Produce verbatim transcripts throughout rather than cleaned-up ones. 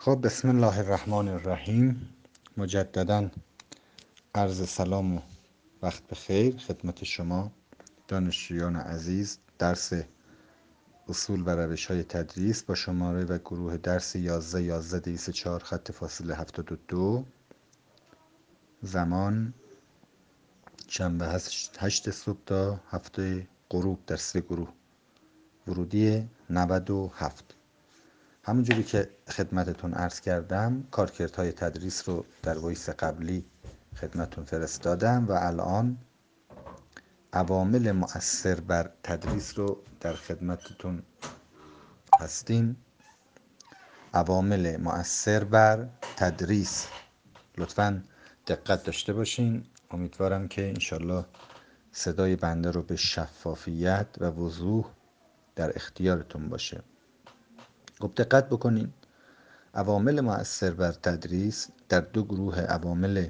خب بسم الله الرحمن الرحیم. مجددا عرض سلام و وقت بخیر خدمت شما دانشجویان عزیز. درس اصول و روش های تدریس با شماره و گروه درس یازده یازده دویست و چهار خط فاصله هفتاد و دو. زمان شنبه هشت صبح تا هفته غروب در سه گروه. ورودی نود و هفت. همونجوری که خدمتتون عرض کردم کارکردهای تدریس رو در وایس قبلی خدمتتون فرستادم و الان عوامل مؤثر بر تدریس رو در خدمتتون هستیم. عوامل مؤثر بر تدریس، لطفاً دقت داشته باشین. امیدوارم که انشالله صدای بنده رو به شفافیت و وضوح در اختیارتون باشه. خب دقت بکنین. عوامل مؤثر بر تدریس در دو گروه عوامل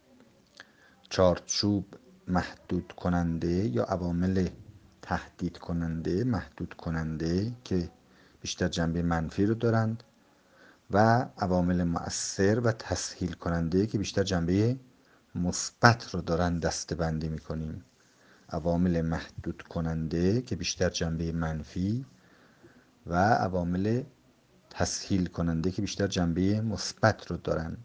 چارچوب محدود کننده یا عوامل تهدید کننده محدود کننده که بیشتر جنبه منفی رو دارند و عوامل مؤثر و تسهیل کننده که بیشتر جنبه مثبت رو دارند دسته بندی میکنیم. عوامل محدود کننده که بیشتر جنبه منفی و عوامل تسهیل کننده که بیشتر جنبه مثبت رو دارن.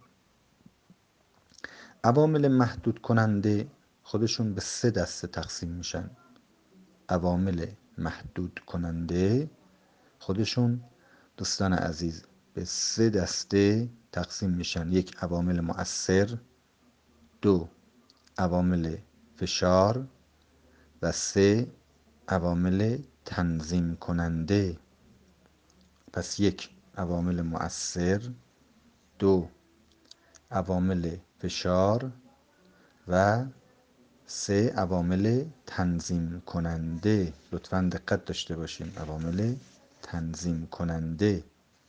عوامل محدود کننده خودشون به سه دسته تقسیم میشن. عوامل محدود کننده خودشون دوستان عزیز به سه دسته تقسیم میشن. یک، عوامل مؤثر، دو، عوامل فشار و سه، عوامل تنظیم کننده. پس یک، عوامل مؤثر، دو، عوامل فشار و سه، عوامل تنظیم کننده. لطفاً دقت داشته باشیم. عوامل تنظیم کننده.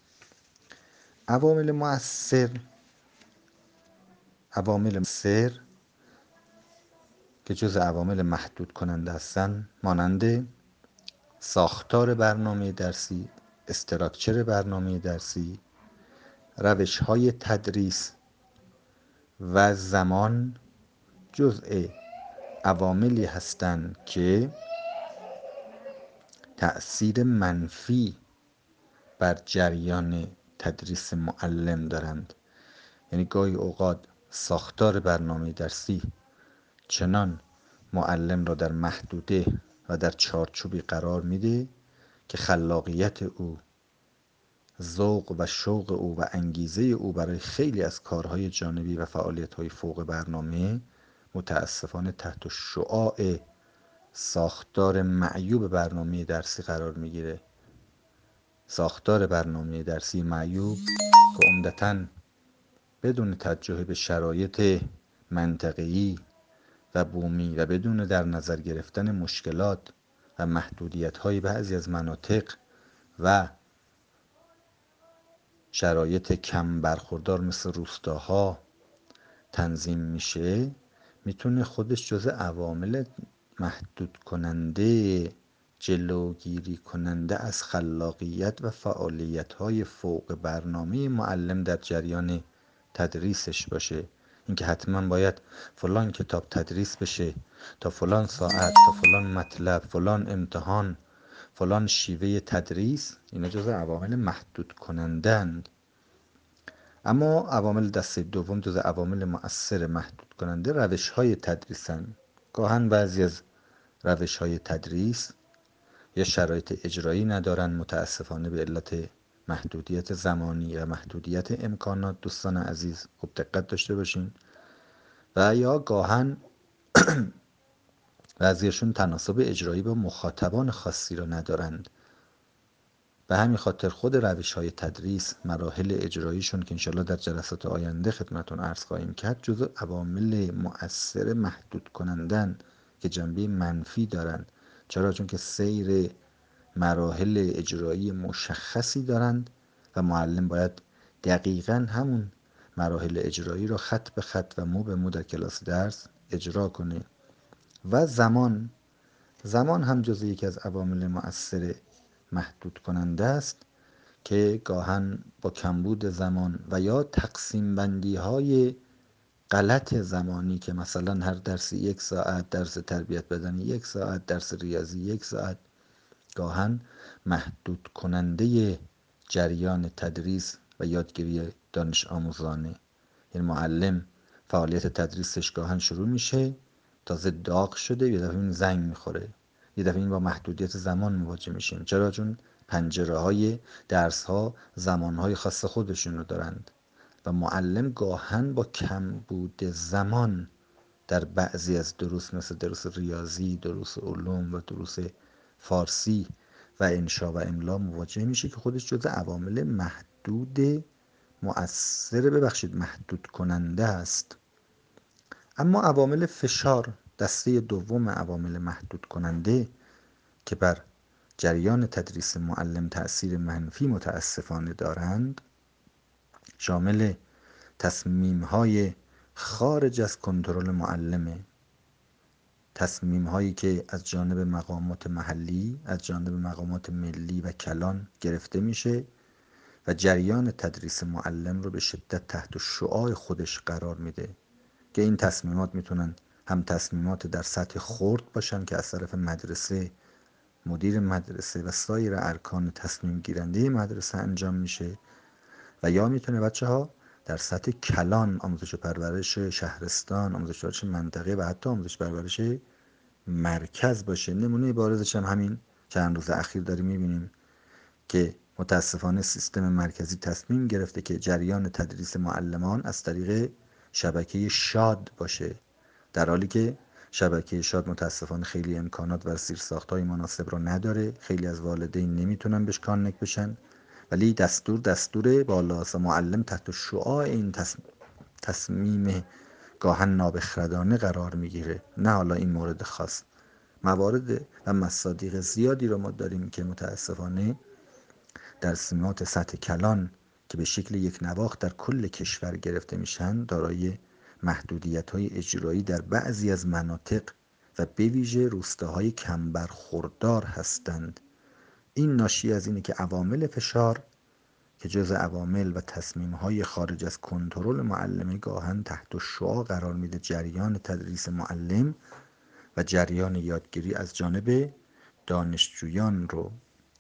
عوامل مؤثر عوامل مؤثر که جز عوامل محدود کننده هستند مانند ساختار برنامه درسی، استراکچر برنامه درسی، روش های تدریس و زمان جزء عواملی هستند که تأثیر منفی بر جریان تدریس معلم دارند. یعنی گاهی اوقات ساختار برنامه درسی چنان معلم را در محدوده و در چارچوبی قرار میده که خلاقیت او، ذوق و شوق او و انگیزه او برای خیلی از کارهای جانبی و فعالیت‌های فوق برنامه متاسفانه تحت شعاع ساختار معیوب برنامه درسی قرار میگیره. ساختار برنامه درسی معیوب که عمدتاً بدون توجه به شرایط منطقه‌ای و بومی و بدون در نظر گرفتن مشکلات و محدودیت‌های بعضی از مناطق و شرایط کم برخوردار مثل روستاها تنظیم میشه، میتونه خودش جزء عوامل محدود کننده، جلوگیری کننده از خلاقیت و فعالیت‌های فوق برنامه معلم در جریان تدریسش باشه. اینکه حتما باید فلان کتاب تدریس بشه تا فلان ساعت تا فلان مطلب، فلان امتحان، فلان شیوه تدریس، اینا جزء عوامل محدود کنندند. اما عوامل دسته دوم جز عوامل مؤثر محدود کننده روش های تدریسن. گاهن بعضی از روش های تدریس یا شرایط اجرایی ندارن، متاسفانه به علت محدودیت زمانی و محدودیت امکانات. دوستان عزیز خوب دقت داشته باشین. و یا گاهن بعضیشون تناسب اجرایی با مخاطبان خاصی را ندارند. به همین خاطر خود روش های تدریس، مراحل اجراییشون که انشالله در جلسات آینده خدمتون عرض خواهیم کرد، جزو عوامل مؤثر محدود کنندن که جنبه منفی دارند. چرا؟ چون که سیر مراحل اجرایی مشخصی دارند و معلم باید دقیقاً همون مراحل اجرایی رو خط به خط و مو به مو در کلاس درس اجرا کنه. و زمان زمان هم جزو یکی از عوامل مؤثر محدود کننده است که گاهن با کمبود زمان و یا تقسیم بندی های غلط زمانی که مثلا هر درسی یک ساعت، درس تربیت بدنی یک ساعت، درس ریاضی یک ساعت، گاهن محدود کننده جریان تدریس و یادگیری دانش آموزانه. یعنی معلم فعالیت تدریسش گاهن شروع میشه، تازه داغ شده، یه دفعه این زنگ میخوره، یه دفعه این با محدودیت زمان مواجه میشیم. چرا؟ چون پنجره های درس ها زمان های خاص خودشون رو دارند و معلم گاهن با کمبود زمان در بعضی از دروس مثل دروس ریاضی، دروس علوم و دروس فارسی و انشا و املا مواجه میشه که خودش جزء عوامل محدود مؤثر ببخشید محدود کننده است. اما عوامل فشار، دسته دوم عوامل محدود کننده که بر جریان تدریس معلم تأثیر منفی متاسفانه دارند، شامل تصمیم‌های خارج از کنترل معلمه. تصمیم هایی که از جانب مقامات محلی، از جانب مقامات ملی و کلان گرفته میشه و جریان تدریس معلم رو به شدت تحت شعاع خودش قرار میده که این تصمیمات میتونن هم تصمیمات در سطح خرد باشن که از طرف مدرسه، مدیر مدرسه و سایر ارکان تصمیم گیرنده مدرسه انجام میشه و یا میتونه بچه ها در سطح کلان، آموزش و پرورش شهرستان، آموزش و پرورش منطقه و حتی آموزش و پرورش مرکز باشه. نمونه بارزش هم همین چند روز اخیر داریم میبینیم که متاسفانه سیستم مرکزی تصمیم گرفته که جریان تدریس معلمان از طریق شبکه شاد باشه، در حالی که شبکه شاد متاسفانه خیلی امکانات و زیرساخت‌های مناسب رو نداره. خیلی از والدین نمیتونن بهش کانکت بشن، ولی دستور دستور بالاست و معلم تحت شعاع این تصمیم گاهن نابخردانه قرار میگیره. نه حالا این مورد خاص، موارد و مصادیق زیادی رو ما داریم که متاسفانه در سمات سطح کلان که به شکل یک نواخت در کل کشور گرفته میشن، دارای محدودیت‌های اجرایی در بعضی از مناطق و به ویژه روستاهای کم برخوردار هستند. این ناشی از اینه که عوامل فشار که جز عوامل و تصمیم‌های خارج از کنترل معلم گاهن تحت شعاع قرار میده جریان تدریس معلم و جریان یادگیری از جانب دانشجویان رو.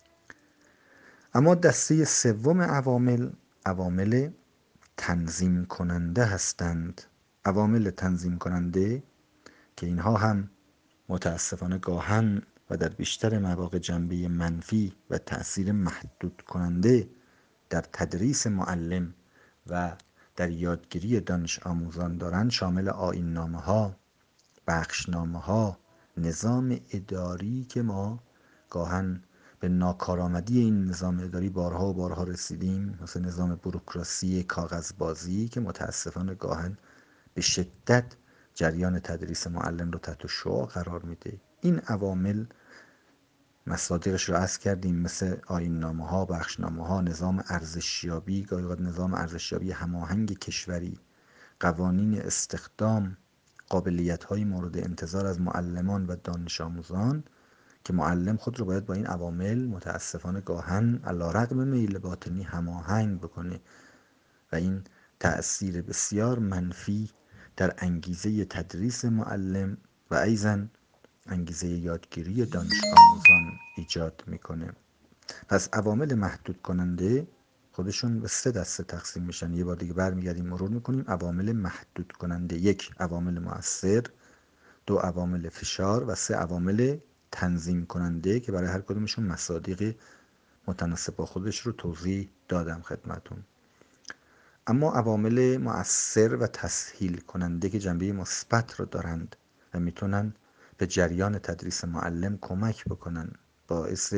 اما دسته سوم عوامل، عوامل تنظیم کننده هستند. عوامل تنظیم کننده که اینها هم متاسفانه گاهن و در بیشتر مواقع جنبه منفی و تأثیر محدود کننده در تدریس معلم و در یادگیری دانش آموزان دارند، شامل آیین ها، بخشنامه ها، نظام اداری که ما گاهن به ناکارآمدی این نظام اداری بارها و بارها رسیدیم، مثل نظام بوروکراسی کاغذبازی که متاسفانه گاهن به شدت جریان تدریس معلم رو تحت شعاع قرار میده. این عوامل مصادیقش رو عرض کردیم، مثل آیین نامه ها، بخشنامه ها، نظام ارزشیابی، گاهی اوقات نظام ارزشیابی هماهنگ کشوری، قوانین استخدام، قابلیت های مورد انتظار از معلمان و دانش آموزان که معلم خود رو باید با این عوامل متاسفانه گاهن علیرغم میل باطنی هماهنگ بکنه و این تأثیر بسیار منفی در انگیزه تدریس معلم و ایضاً انگیزه یادگیری دانش آموزان ایجاد میکنه. پس عوامل محدود کننده خودشون به سه دسته تقسیم میشن. یه بار دیگه برمیگردیم مرور میکنیم. عوامل محدود کننده: یک، عوامل مؤثر، دو، عوامل فشار و سه، عوامل تنظیم کننده که برای هر کدومشون مصادیق متناسب با خودش رو توضیح دادم خدمتون. اما عوامل مؤثر و تسهیل کننده که جنبه مثبت رو دارند و میتونن به جریان تدریس معلم کمک بکنن، باعث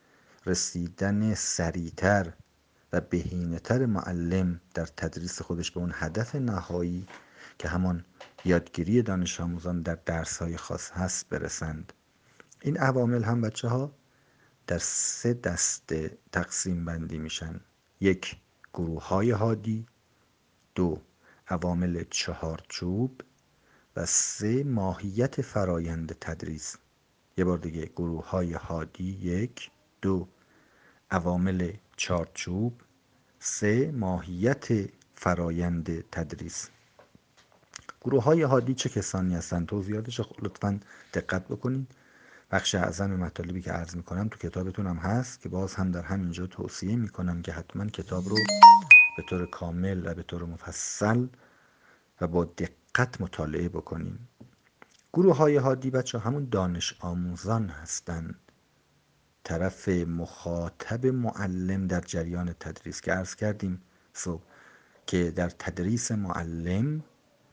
رسیدن سریعتر و بهینه‌تر معلم در تدریس خودش به اون هدف نهایی که همان یادگیری دانش آموزان در درس‌های خاص هست برسند. این عوامل هم بچه ها در سه دسته تقسیم بندی میشن: یک، گروه های هادی، دو، عوامل چهارچوب و سه، ماهیت فرایند تدریس. یه بار دیگه: گروه های هادی یک، دو، عوامل چارچوب. سه، ماهیت فرایند تدریس. گروه های هادی چه کسانی هستند؟ توضیحاتش لطفاً دقت بکنید. بخش اعظم مطالبی که عرض میکنم تو کتابتون هم هست که باز هم در همینجا توصیه میکنم که حتما کتاب رو به طور کامل و به طور مفصل و با دقت مطالعه بکنیم. گروه های هادی بچه همون دانش آموزان هستند، طرف مخاطب معلم در جریان تدریس که عرض کردیم صبح که در تدریس معلم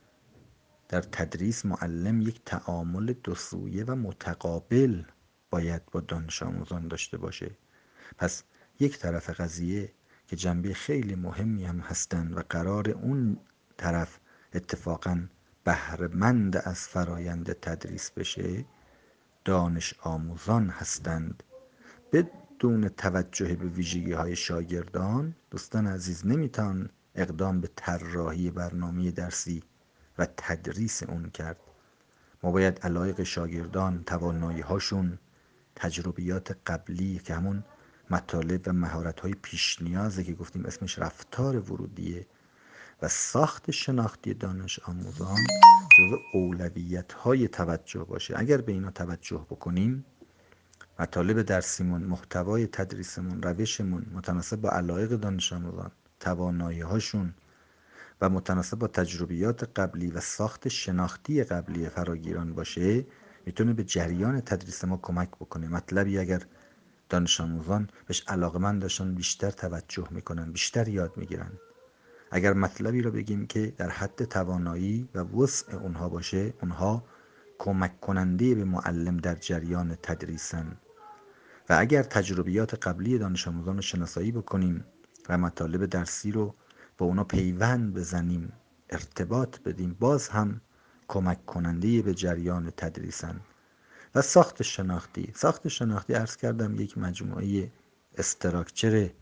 در تدریس معلم یک تعامل دو سویه و متقابل باید با دانش آموزان داشته باشه. پس یک طرف قضیه که جنبه خیلی مهمی هم هستند و قرار اون طرف اتفاقاً بهره‌مند از فرایند تدریس بشه، دانش آموزان هستند. بدون توجه به ویژگی های شاگردان، دوستان عزیز نمیتوان اقدام به طراحی برنامه درسی و تدریس اون کرد. ما باید علایق شاگردان، توانایی هاشون، تجربیات قبلی که همون مطالب و مهارت های پیش نیازه که گفتیم اسمش رفتار ورودیه و ساخت شناختی دانش آموزان جزو اولویت های توجه باشه. اگر به اینا توجه بکنیم، مطالب درسیمون، محتوای تدریسمون، روشمون متناسب با علایق دانش آموزان، توانایی هاشون و متناسب با تجربیات قبلی و ساخت شناختی قبلی فراگیران باشه، میتونه به جریان تدریس ما کمک بکنه. مطلبی اگر دانش آموزان بهش علاقمند داشتن بیشتر توجه میکنن، بیشتر یاد میگیرن. اگر مطلبی رو بگیم که در حد توانایی و وسع اونها باشه، اونها کمک کننده به معلم در جریان تدریسن. و اگر تجربیات قبلی دانش آموزان رو شناسایی بکنیم و مطالب درسی رو با اونا پیوند بزنیم، ارتباط بدیم، باز هم کمک کننده به جریان تدریسن. و ساخت شناختی ساخت شناختی عرض کردم یک مجموعه استراکچر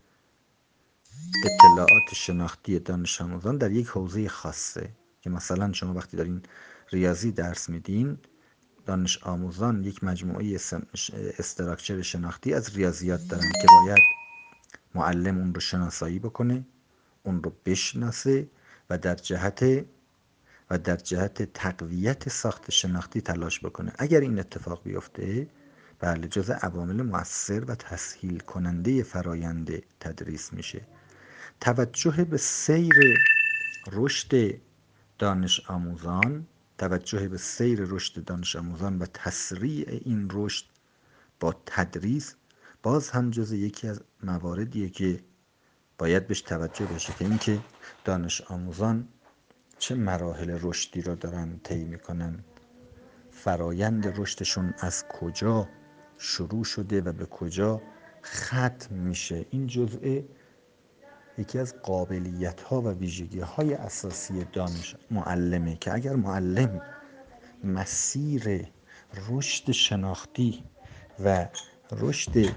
اطلاعات شناختی دانش آموزان در یک حوزه خاصه که مثلا شما وقتی دارین ریاضی درس میدین، دانش آموزان یک مجموعه استراکچر شناختی از ریاضیات دارن که باید معلم اون رو شناسایی بکنه، اون رو بشناسه و در جهت و در جهت تقویت ساخت شناختی تلاش بکنه. اگر این اتفاق بیفته، بله، جزء عوامل مؤثر و تسهیل کننده فرایند تدریس میشه. توجه به سیر رشد دانش آموزان توجه به سیر رشد دانش آموزان و تسریع این رشد با تدریس باز هم جز یکی از مواردیه که باید بهش توجه بشه که اینکه دانش آموزان چه مراحل رشدی را دارن طی میکنن، فرایند رشدشون از کجا شروع شده و به کجا ختم میشه. این جزء یکی از قابلیت ها و ویژگی های اساسی دانش معلمه که اگر معلم مسیر رشد شناختی و رشد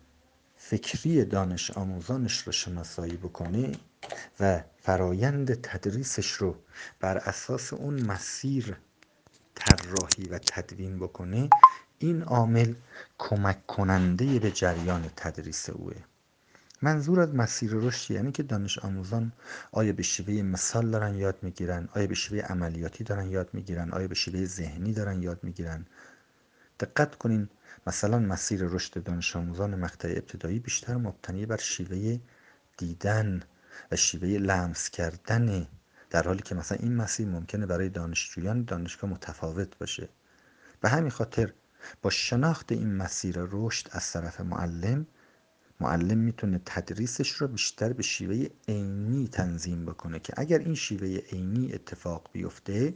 فکری دانش آموزانش رو شناسایی بکنه و فرایند تدریسش رو بر اساس اون مسیر طراحی و تدوین بکنه، این عامل کمک کننده به جریان تدریس اوه. منظور از مسیر رشد یعنی که دانش آموزان آیا به شیوه مثال دارن یاد میگیرن، آیا به شیوه عملیاتی دارن یاد میگیرن، آیا به شیوه ذهنی دارن یاد میگیرن. دقت کنین، مثلا مسیر رشد دانش آموزان مقطع ابتدایی بیشتر مبتنی بر شیوه دیدن و شیوه لمس کردن، در حالی که مثلا این مسیر ممکنه برای دانشجویان دانشگاه متفاوت باشه. به همین خاطر با شناخت این مسیر رشد از طرف معلم معلم میتونه تدریسش رو بیشتر به شیوه عینی تنظیم بکنه که اگر این شیوه عینی اتفاق بیفته،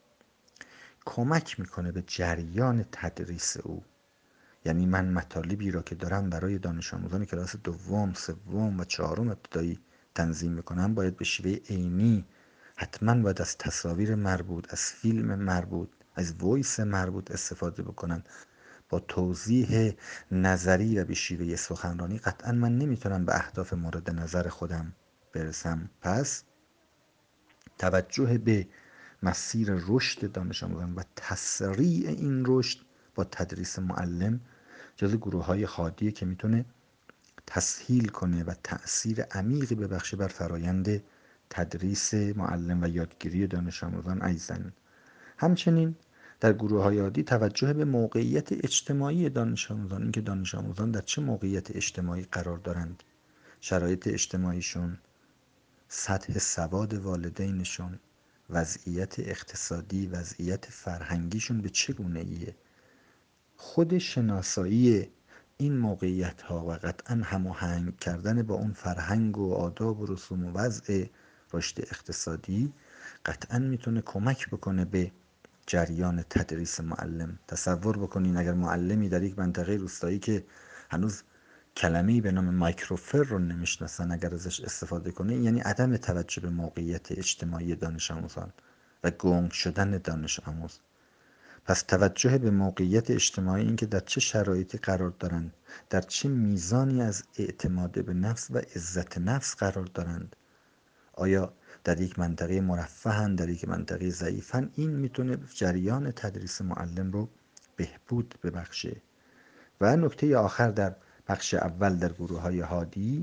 کمک میکنه به جریان تدریس او. یعنی من مطالبی را که دارم برای دانش آموزان کلاس دوم، سوم و چهارم ابتدایی تنظیم میکنم، باید به شیوه عینی، حتما باید از تصاویر مربوط، از فیلم مربوط، از وایس مربوط استفاده بکنم. با توضیح نظری و به شیوه سخنرانی قطعا من نمیتونم به اهداف مورد نظر خودم برسم. پس توجه به مسیر رشد دانش آموزان و تسریع این رشد با تدریس معلم جز گروه های هادیه که میتونه تسهیل کنه و تأثیر عمیقی ببخشه بر فرایند تدریس معلم و یادگیری دانش آموزان ایضاً. همچنین در گروه‌های عادی توجه به موقعیت اجتماعی دانش آموزان، اینکه دانش آموزان در چه موقعیت اجتماعی قرار دارند، شرایط اجتماعیشون، سطح سواد والدینشون، وضعیت اقتصادی، وضعیت فرهنگیشون به چه گونه‌ایه، خود شناسایی این موقعیت ها و قطعا هماهنگ کردن با اون فرهنگ و آداب و رسوم و وضع رشد اقتصادی قطعا میتونه کمک بکنه به جریان تدریس معلم. تصور بکنین اگر معلمی در یک منطقه روستایی که هنوز کلمه‌ای به نام مایکروفر رو نمیشناسن اگر ازش استفاده کنه، یعنی عدم توجه به موقعیت اجتماعی دانش آموزان و گنگ شدن دانش آموز. پس توجه به موقعیت اجتماعی، این که در چه شرایطی قرار دارند، در چه میزانی از اعتماد به نفس و عزت نفس قرار دارند، آیا در یک منطقه مرفه‌اند، در یک منطقه ضعیفند، این میتونه جریان تدریس معلم رو بهبود ببخشه. و نکته آخر در بخش اول در گروه‌های هادی،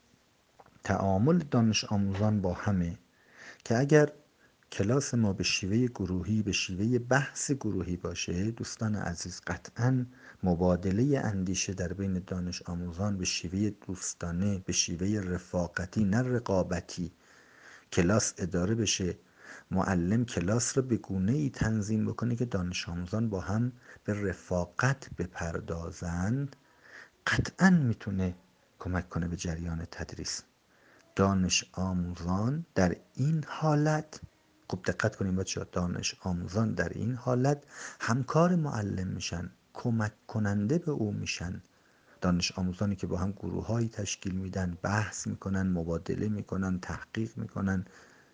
تعامل دانش آموزان با همه، که اگر کلاس ما به شیوه گروهی، به شیوه بحث گروهی باشه، دوستان عزیز، قطعاً مبادله اندیشه در بین دانش آموزان به شیوه دوستانه، به شیوه رفاقتی نه رقابتی کلاس اداره بشه. معلم کلاس رو به گونه‌ای تنظیم بکنه که دانش آموزان با هم به رفاقت بپردازند، قطعاً میتونه کمک کنه به جریان تدریس. دانش آموزان در این حالت، خوب دقت کنیم بچه‌ها، دانش آموزان در این حالت همکار معلم میشن، کمک کننده به او میشن. دانش آموزانی که با هم گروه‌هایی تشکیل میدن، بحث میکنن، مبادله میکنن، تحقیق میکنن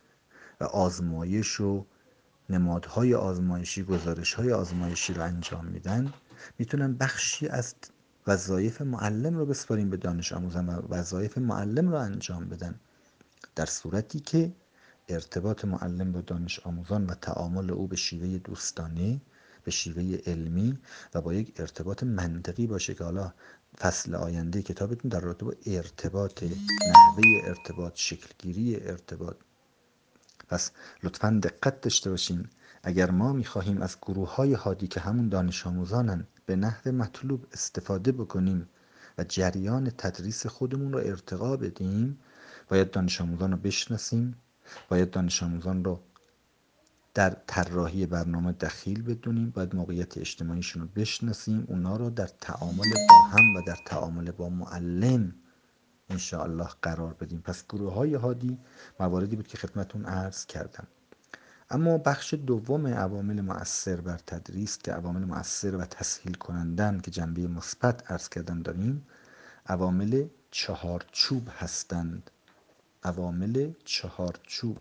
و آزمایش و نمادهای آزمایشی، گزارش‌های آزمایشی رو انجام میدن، میتونن بخشی از وظایف معلم رو بسپاریم به دانش آموزان و وظایف معلم رو انجام بدن، در صورتی که ارتباط معلم با دانش آموزان و تعامل او به شیوه دوستانه، به شیوه علمی و با یک ارتباط منطقی باشه که حالا فصل آینده کتابتون در رابطه با ارتباط، نحوه ارتباط، شکلگیری ارتباط. پس لطفاً دقت داشته باشین، اگر ما میخواهیم از گروه‌های هادی که همون دانش آموزانن به نحو مطلوب استفاده بکنیم و جریان تدریس خودمون رو ارتقا بدیم، باید دانش آموزان رو بشناسیم، باید دانش آموزان رو در طراحی برنامه دخیل بدونیم، باید موقعیت اجتماعیشون رو بشناسیم، اونا رو در تعامل با هم و در تعامل با معلم انشاءالله قرار بدیم. پس گروه های هادی مواردی بود که خدمتون عرض کردم. اما بخش دوم عوامل مؤثر بر تدریس که عوامل مؤثر و تسهیل کنندن که جنبه مثبت عرض کردم داریم، عوامل چهارچوب هستند. عوامل چهارچوب،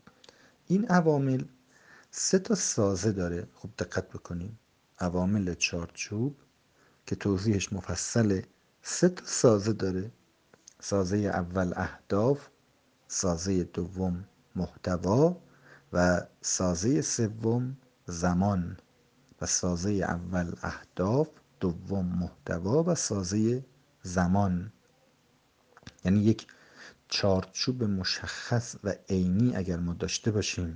این عوامل سه تا سازه داره، خوب دقت بکنیم. عوامل چهارچوب که توضیحش مفصله، سه تا سازه داره. سازه اول اهداف، سازه دوم محتوا و سازه سوم زمان. و سازه اول اهداف، دوم محتوا و سازه زمان. یعنی یک چارچوب مشخص و عینی اگر ما داشته باشیم،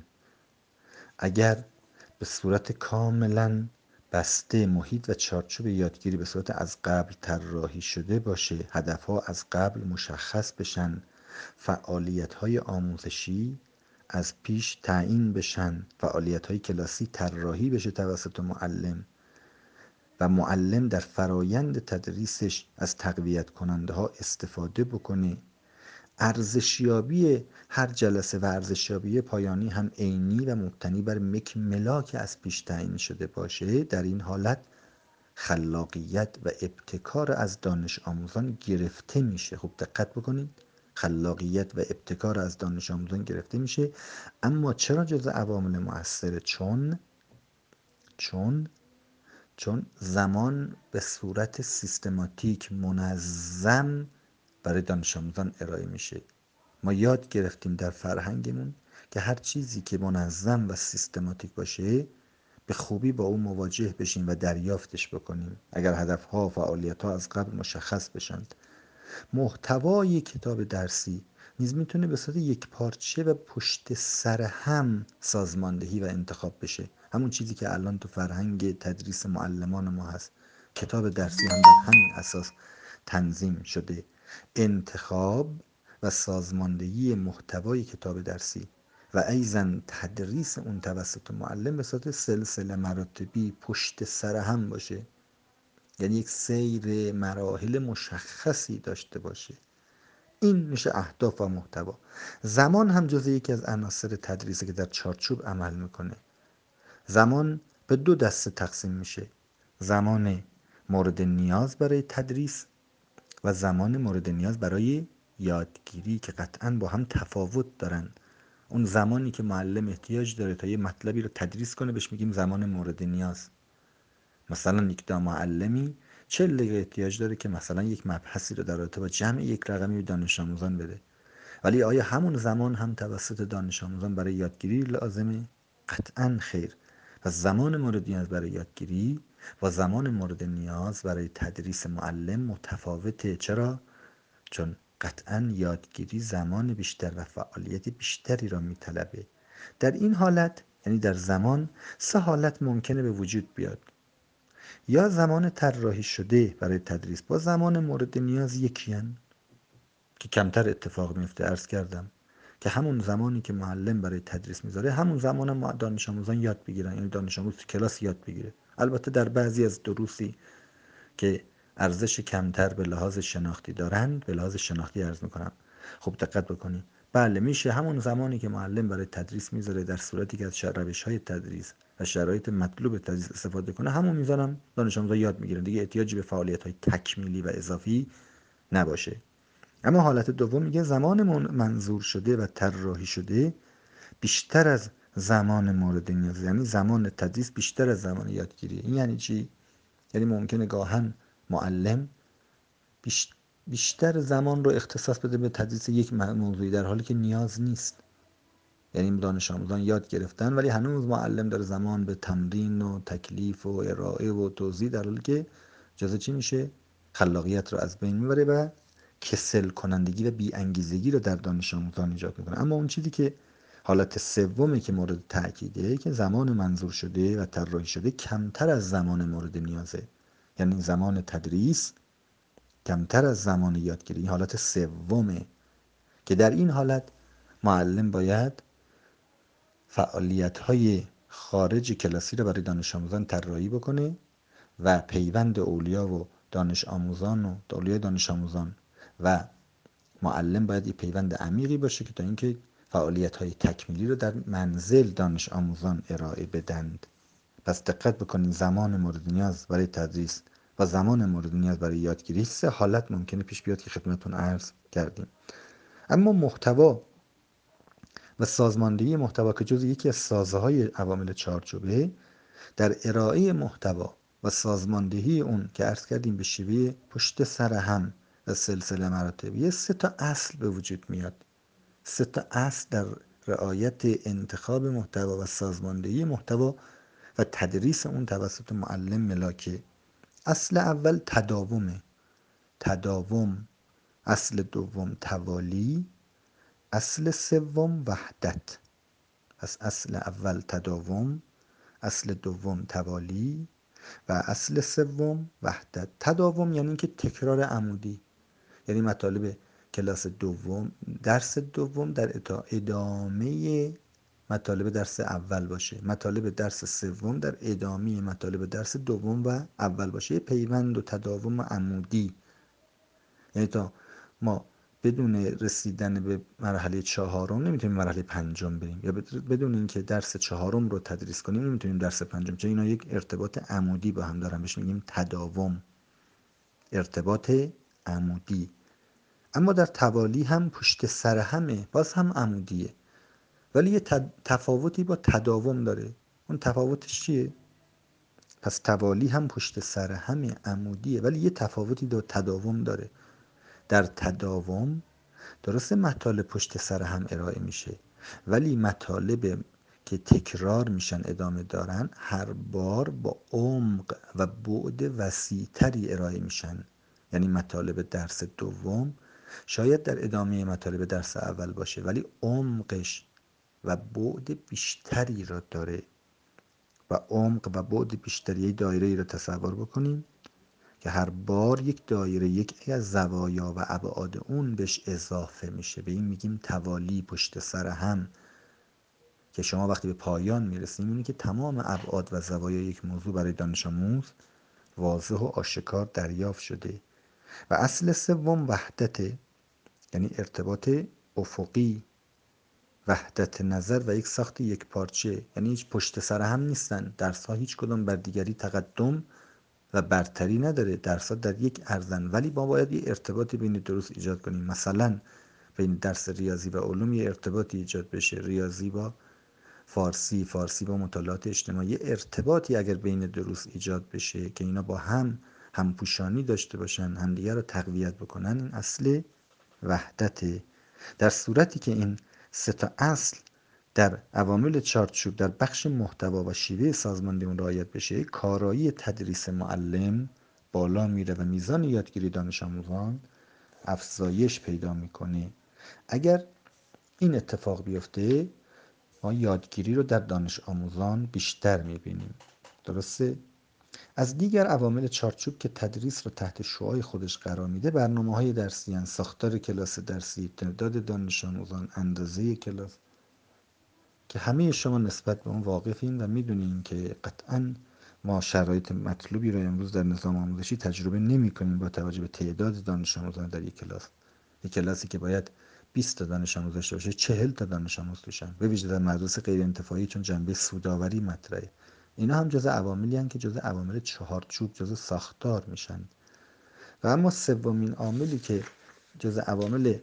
اگر به صورت کاملا بسته محیط و چارچوب یادگیری به صورت از قبل طراحی شده باشه، هدفها از قبل مشخص بشن، فعالیت‌های آموزشی از پیش تعیین بشن، فعالیت‌های کلاسی طراحی بشه توسط معلم و معلم در فرایند تدریسش از تقویت کننده ها استفاده بکنه، ارزشیابی هر جلسه و ارزشیابی پایانی هم عینی و مبتنی بر یک ملاک از پیش تعیین شده باشه، در این حالت خلاقیت و ابتکار از دانش آموزان گرفته میشه. خوب دقت بکنید، خلاقیت و ابتکار از دانش آموزان گرفته میشه. اما چرا جزء عوامل مؤثره؟ چون چون چون زمان به صورت سیستماتیک، منظم برای دانش آموزان ارائه میشه. ما یاد گرفتیم در فرهنگمون که هر چیزی که منظم و سیستماتیک باشه به خوبی با اون مواجه بشیم و دریافتش بکنیم. اگر هدفها و فعالیتها از قبل مشخص بشند، محتوای کتاب درسی نیز میتونه به صورت یک پارچه و پشت سر هم سازماندهی و انتخاب بشه. همون چیزی که الان تو فرهنگ تدریس معلمان ما هست، کتاب درسی هم بر همین اساس تنظیم شده. انتخاب و سازماندهی محتوای کتاب درسی و ایضا تدریس اون توسط معلم به صورت سلسله مراتبی پشت سر هم باشه، یعنی یک سیر مراحل مشخصی داشته باشه. این میشه اهداف و محتوا. زمان هم جزء یکی از عناصر تدریسی که در چارچوب عمل میکنه. زمان به دو دسته تقسیم میشه: زمان مورد نیاز برای تدریس و زمان مورد نیاز برای یادگیری، که قطعاً با هم تفاوت دارن. اون زمانی که معلم احتیاج داره تا یه مطلبی رو تدریس کنه بهش میگیم زمان مورد نیاز. مثلا یک دا معلمی چهل دقیقه احتیاج داره که مثلا یک مبحثی رو در رابطه با جمع یک رقمی به دانش آموزان بده، ولی آیا همون زمان هم توسط دانش آموزان برای یادگیری لازمه؟ قطعاً خیر. پس زمان مورد نیاز برای یادگیری و زمان مورد نیاز برای تدریس معلم متفاوته. چرا؟ چون قطعاً یادگیری زمان بیشتر و فعالیت بیشتری را میطلبه. در این حالت، یعنی در زمان، سه حالت ممکنه به وجود بیاد: یا زمان طراحی شده برای تدریس با زمان مورد نیاز یکیان، که کمتر اتفاق میفته. عرض کردم که همون زمانی که معلم برای تدریس میذاره همون زمان هم دانش آموزان یاد بگیرن، یعنی دانش آموز تو کلاس یاد بگیره. البته در بعضی از دروسی که ارزش کمتر به لحاظ شناختی دارند، به لحاظ شناختی عرض میکنم، خب دقت بکنید، بله میشه همون زمانی که معلم برای تدریس میذاره در صورتی که از روش های تدریس و شرایط مطلوب تدریس استفاده کنه، همون میذارم دانش آموزان یاد میگیرن، دیگه احتیاجی به فعالیت های تکمیلی و اضافی نباشه. اما حالت دوم میگه زمان منظور شده و طراحی شده بیشتر از زمان مورد نیاز، یعنی زمان تدریس بیشتر از زمان یادگیری. این یعنی چی؟ یعنی ممکنه گاهن معلم بیشتر زمان رو اختصاص بده به تدریس یک موضوعی در حالی که نیاز نیست. یعنی دانش آموزان یاد گرفتن ولی هنوز معلم داره زمان به تمرین و تکلیف و ارائه و توضیح، در حالی که اجازه چی میشه؟ خلاقیت رو از بین میبره و کسل کنندگی و بی انگیزگی رو در دانش آموزان ایجاد میکنه. اما اون چیزی که حالت سومی که مورد تاکیده، که زمان منظور شده و طراحی شده کمتر از زمان مورد نیازه، یعنی زمان تدریس کمتر از زمان یادگیری. این حالت سومه که در این حالت معلم باید فعالیت‌های خارج کلاسی رو برای دانش آموزان طراحی بکنه و پیوند اولیا و دانش آموزان و اولیای دانش آموزان و معلم باید یه پیوند عمیقی باشه که تا اینکه فعالیت‌های تکمیلی رو در منزل دانش آموزان ارائه بدند. پس دقت بکنید، زمان مورد نیاز برای تدریس و زمان مورد نیاز برای یادگیری سه حالت ممکنه پیش بیاد که خدمتتون عرض کردیم. اما محتوا و سازماندهی محتوا که جز یکی از سازه‌های عوامل چارچوبه، در ارائه محتوا و سازماندهی اون که عرض کردیم به شیوه پشت سر هم و سلسله مراتبی، سه تا اصل به وجود میاد. سه تا اصل در رعایت انتخاب محتوا و سازماندهی محتوا و تدریس اون توسط معلم ملاکه. اصل اول تداومه، تداوم. اصل دوم توالی. اصل سوم وحدت. پس اصل اول تداوم، اصل دوم توالی و اصل سوم وحدت. تداوم یعنی اینکه تکرار عمودی، یعنی مطالب کلاس دوم، درس دوم در ادامه مطالب درس اول باشه، مطالب درس سوم در ادامه مطالب درس دوم و اول باشه. پیوند و تداوم عمودی، یعنی تا ما بدون رسیدن به مرحله چهارم نمیتونیم مرحله پنجم بریم، یا بدون اینکه درس چهارم رو تدریس کنیم نمیتونیم درس پنجم، چون اینا یک ارتباط عمودی با هم دارن، بهش میگیم تداوم، ارتباط عمودی. اما در توالی هم پشت سر همه، باز هم عمودیه، ولی یه تفاوتی با تداوم داره. اون تفاوتش چیه؟ پس توالی هم پشت سر همه عمودیه، ولی یه تفاوتی با تداوم داره. در تداوم درسته مطالب پشت سر هم ارائه میشه، ولی مطالب که تکرار میشن ادامه دارن هر بار با عمق و بعد وسیع‌تری ارائه میشن. یعنی مطالب درس دوم شاید در ادامه مطالب درس اول باشه، ولی عمقش و بعد بیشتری را داره و عمق و بعد بیشتری دایره ای را تصور بکنیم که هر بار یک دایره یکی از زوایا و ابعاد اون بهش اضافه میشه. به این میگیم توالی، پشت سر هم، که شما وقتی به پایان میرسید میبینید که تمام ابعاد و زوایای یک موضوع برای دانش آموز واضح و آشکار دریافت شده. و اصل سوم وحدت، یعنی ارتباط افقی، وحدت نظر و یک ساخت یک پارچه، یعنی هیچ پشت سر هم نیستن. درس ها هیچ کدوم بر دیگری تقدم و برتری نداره، درس ها در یک ارزن، ولی ما باید یه ارتباطی بین درست ایجاد کنیم. مثلا بین درس ریاضی و علوم یه ارتباطی ایجاد بشه، ریاضی با فارسی، فارسی با مطالعات اجتماعی، ارتباطی اگر بین دروس ایجاد بشه که اینا با هم همپوشانی داشته باشن، همدیگه رو تقویت بکنن، این اصل وحدته. در صورتی که این سه تا اصل در عوامل چارچوب در بخش محتوا و شیوه سازماندهی اون رعایت بشه، کارایی تدریس معلم بالا میره و میزان یادگیری دانش آموزان افزایش پیدا میکنه. اگر این اتفاق بیفته ما یادگیری رو در دانش آموزان بیشتر میبینیم. درسته؟ از دیگر عوامل چارچوب که تدریس رو تحت شعاع خودش قرار میده برنامه‌های درسی هستند. ساختار کلاس درسی، تعداد دانش آموزان، اندازه کلاس، که همه شما نسبت به اون واقفین و میدونین که قطعاً ما شرایط مطلوبی رو امروز در نظام آموزشی تجربه نمی‌کنیم با توجه به تعداد دانش آموزان در یک کلاس. یک کلاسی که باید بیست تا دانش آموز داشته باشه، چهل تا دانش آموز توشن، به ویژه در مدارس غیر انتفاعی، چون جنبه سودآوری مطرحه. اینا هم جزء عواملی هستند که جزء عوامل چهارچوب، جزء ساختار میشن. و اما سومین عاملی که جزء عوامل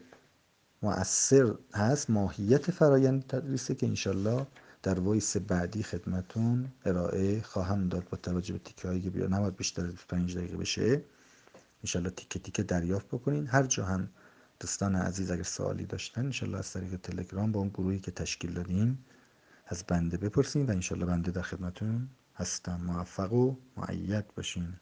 مؤثر هست ماهیت فرایند تدریسه که انشالله در وایس بعدی خدمتون ارائه خواهم داد با توجه به تیکه هایی که بیا نباید بیشتر از بیست و پنج دقیقه بشه. انشالله تیکه تیکه دریافت بکنین. هر جا هم دوستان عزیز اگر سوالی داشتن انشالله از طریق تلگرام با اون گروهی که تشکیل دادیم از بنده بپرسین و انشالله بنده در خدمتون هستم. موفق و مؤید باشین.